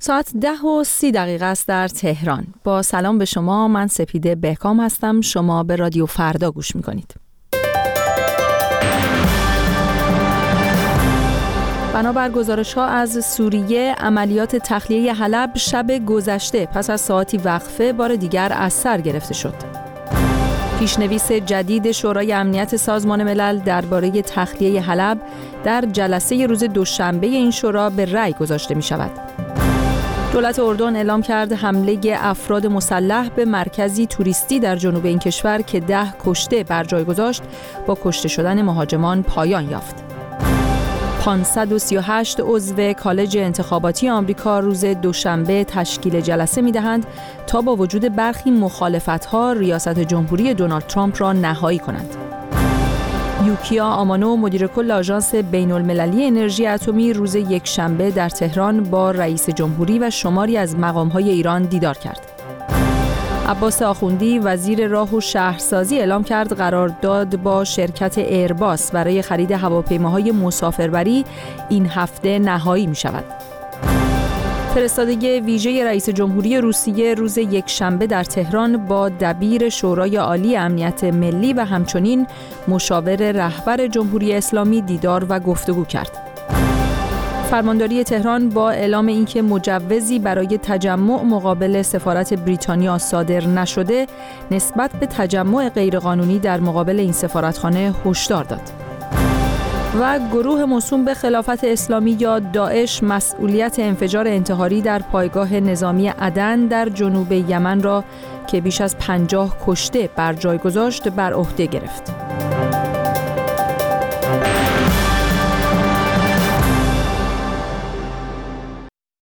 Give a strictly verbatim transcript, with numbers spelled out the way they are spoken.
ساعت ده و سی دقیقه است در تهران. با سلام به شما، من سپیده بهکام هستم. شما به رادیو فردا گوش میکنید. بنابر گزارش‌ها از سوریه، عملیات تخلیه حلب شب گذشته پس از ساعتی وقفه بار دیگر از سر گرفته شد. پیشنویس جدید شورای امنیت سازمان ملل درباره تخلیه حلب در جلسه روز دوشنبه این شورا به رأی گذاشته می شود. دولت اردن اعلام کرد حمله افراد مسلح به مرکزی توریستی در جنوب این کشور که ده کشته بر جای گذاشت با کشته شدن مهاجمان پایان یافت. پانصد و سی و هشت عضو کالج انتخاباتی آمریکا روز دوشنبه تشکیل جلسه می‌دهند تا با وجود برخی مخالفت‌ها ریاست جمهوری دونالد ترامپ را نهایی کنند. یوکیا آمانو، مدیر کل آژانس بین‌المللی انرژی اتمی، روز یکشنبه در تهران با رئیس جمهوری و شماری از مقام‌های ایران دیدار کرد. عباس آخوندی، وزیر راه و شهرسازی، اعلام کرد قرارداد با شرکت ایرباس برای خرید هواپیماهای مسافربری این هفته نهایی می شود. فرستادگی ویژه رئیس جمهوری روسیه روز یکشنبه در تهران با دبیر شورای عالی امنیت ملی و همچنین مشاور رهبر جمهوری اسلامی دیدار و گفتگو کرد. فرمانداری تهران با اعلام اینکه مجوزی برای تجمع مقابل سفارت بریتانیا صادر نشده، نسبت به تجمع غیرقانونی در مقابل این سفارتخانه هشدار داد. و گروه موسوم به خلافت اسلامی یا داعش مسئولیت انفجار انتحاری در پایگاه نظامی عدن در جنوب یمن را که بیش از پنجاه کشته بر جای گذاشت بر عهده گرفت.